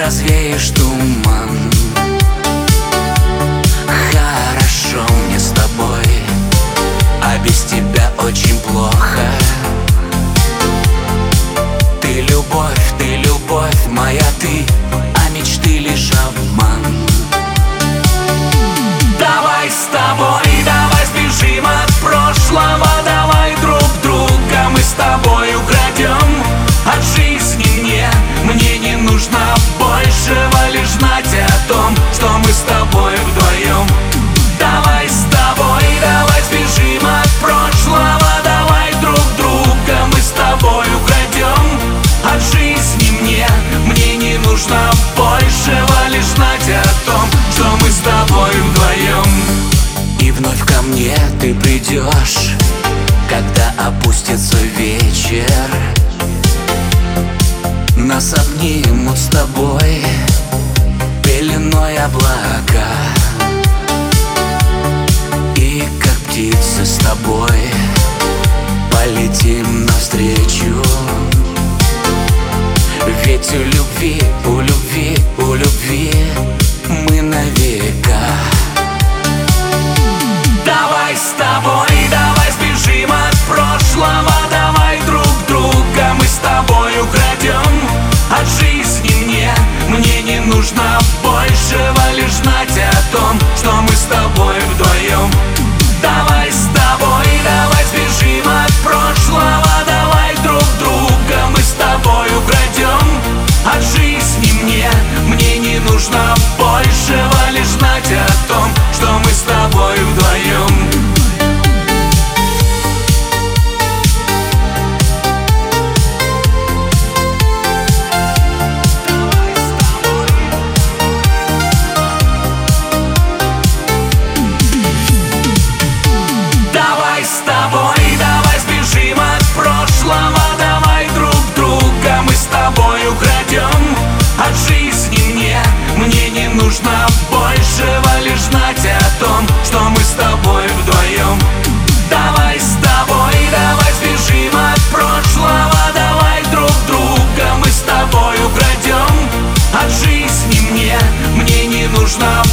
развеешь туман. Хорошо мне с тобой, а без тебя очень плохо. Ты любовь моя ты, а мечты лишь обман. Давай с тобой, давай сбежим от прошлого. Давай друг друга мы с тобой украдем от жизни мне не нужно большего, лишь знать о том, что мы с тобой вдвоем. Давай с тобой, давай сбежим от прошлого. Давай друг друга мы с тобой украдем от жизни мне не нужно большего, лишь знать о том, что мы с тобой вдвоем. И вновь ко мне ты придешь, когда опустится вечер. Нас обнимут с тобой пеленой облака, и как птицы с тобой полетим навстречу. Ведь у любви мы навека. Давай с тобой, давай сбежим от прошлого. Давай друг друга мы с тобой украдем от жизни мне не нужно большего, лишь знать о том, что мы с тобой вдвоем. Давай с тобой, давай сбежим от прошлого. Давай друг друга мы с тобой украдем от жизни мне не нужно большего, лишь знать о том, что мы с тобой вдвоем. Давай с тобой, давай сбежим от прошлого. Давай друг друга мы с тобой украдем от жизни мне не нужно большего, лишь знать о том, что мы с тобой вдвоем. Давай с тобой, давай сбежим от прошлого. Давай друг друга мы с тобой украдем от жизни мне не нужно